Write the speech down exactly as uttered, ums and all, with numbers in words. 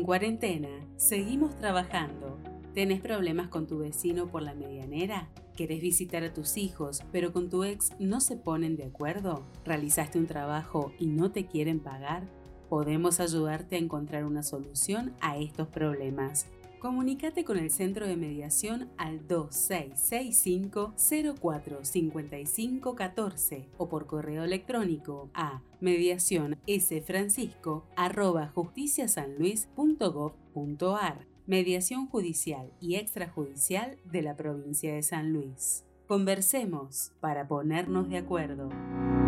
cuarentena, seguimos trabajando. ¿Tenés problemas con tu vecino por la medianera? ¿Querés visitar a tus hijos, pero con tu ex no se ponen de acuerdo? ¿Realizaste un trabajo y no te quieren pagar? Podemos ayudarte a encontrar una solución a estos problemas. Comunícate con el Centro de Mediación al dos seis seis cinco, cero cuatro cinco cinco uno cuatro o por correo electrónico a mediación s francisco arroba justiciasanluis punto gob punto ar. Mediación judicial y extrajudicial de la provincia de San Luis. Conversemos para ponernos de acuerdo.